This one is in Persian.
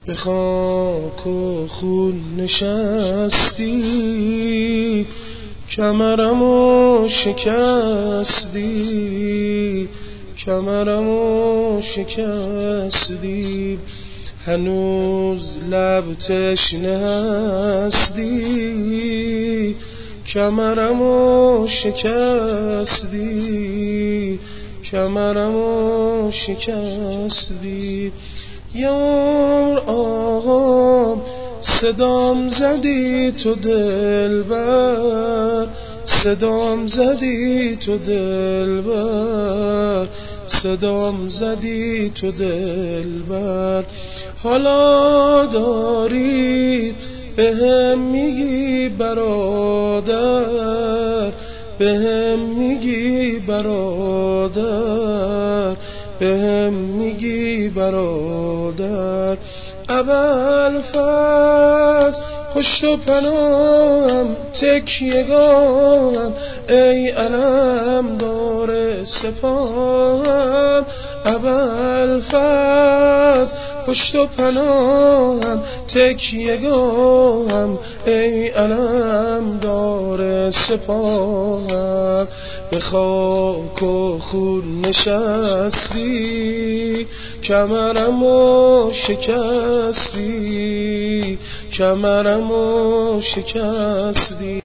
به خاک و خون نشستی، کمرمو شکستی، کمرمو شکستی. هنوز لب تشنه هستی، کمرمو شکستی، کمرمو شکستی. یه عمر آقام صدام زدی تو دلبر، صدام زدی تو دلبر، صدام زدی تو دلبر. حالا داری بهم میگی برادر، بهم میگی برادر، بهم میگی برادر. اول فاز پشت و پناهم، تکیه‌گاهم، ای علم دار سپاهم. اول فاز پشت و پناهم، تکیه‌گاهم، ای علم دار سپاهم. به خاک و خون نشستی، کمرمو شکستی، کمرمو شکستی.